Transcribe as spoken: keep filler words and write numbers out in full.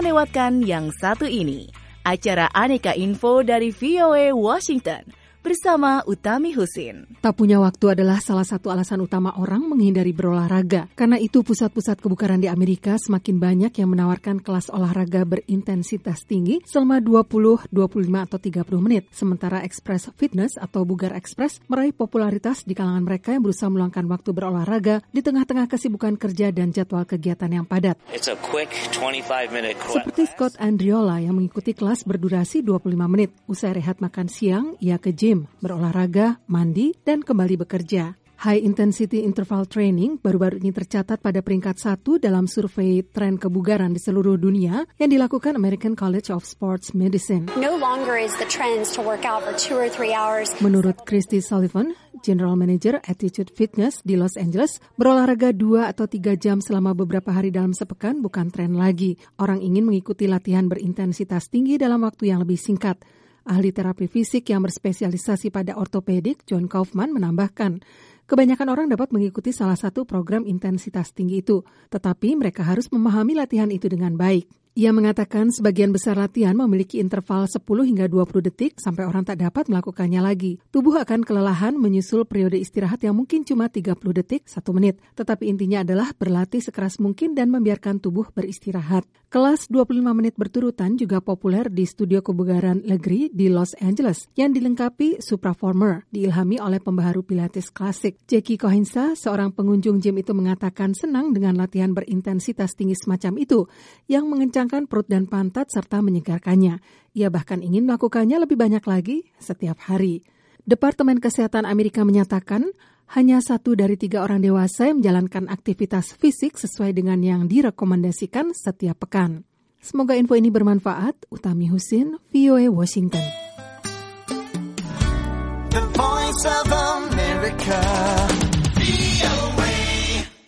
jangan lewatkan yang satu ini. Acara Aneka Info dari V O A Washington bersama Utami Husin. Tak punya waktu adalah salah satu alasan utama orang menghindari berolahraga. Karena itu pusat-pusat kebugaran di Amerika semakin banyak yang menawarkan kelas olahraga berintensitas tinggi selama dua puluh, dua puluh lima, atau tiga puluh menit. Sementara Express Fitness atau Bugar Express meraih popularitas di kalangan mereka yang berusaha meluangkan waktu berolahraga di tengah-tengah kesibukan kerja dan jadwal kegiatan yang padat. It's a quick twenty-five minute class. Seperti Scott Andriola yang mengikuti kelas berdurasi dua puluh lima menit. Usai rehat makan siang, ia ke gym, berolahraga, mandi, dan kembali bekerja. High Intensity Interval Training baru-baru ini tercatat pada peringkat satu dalam survei tren kebugaran di seluruh dunia yang dilakukan American College of Sports Medicine. No longer is the trend to work out for two or three hours. Menurut Christy Sullivan, General Manager Attitude Fitness di Los Angeles, berolahraga dua atau tiga jam selama beberapa hari dalam sepekan bukan tren lagi. Orang ingin mengikuti latihan berintensitas tinggi dalam waktu yang lebih singkat. Ahli terapi fisik yang berspesialisasi pada ortopedik, John Kaufman, menambahkan, kebanyakan orang dapat mengikuti salah satu program intensitas tinggi itu, tetapi mereka harus memahami latihan itu dengan baik. Ia mengatakan sebagian besar latihan memiliki interval sepuluh hingga dua puluh detik sampai orang tak dapat melakukannya lagi. Tubuh akan kelelahan menyusul periode istirahat yang mungkin cuma tiga puluh detik, satu menit. Tetapi intinya adalah berlatih sekeras mungkin dan membiarkan tubuh beristirahat. Kelas dua puluh lima menit berturutan juga populer di studio kebugaran Legree di Los Angeles yang dilengkapi Supraformer, diilhami oleh pembaharu Pilates klasik. Jackie Cohensa, seorang pengunjung gym itu mengatakan senang dengan latihan berintensitas tinggi semacam itu yang mengencangkan perut dan pantat serta menyegarkannya. Ia bahkan ingin melakukannya lebih banyak lagi setiap hari. Departemen Kesehatan Amerika menyatakan hanya satu dari tiga orang dewasa yang menjalankan aktivitas fisik sesuai dengan yang direkomendasikan setiap pekan. Semoga info ini bermanfaat. Utami Husin, V O A Washington. The Voice of America.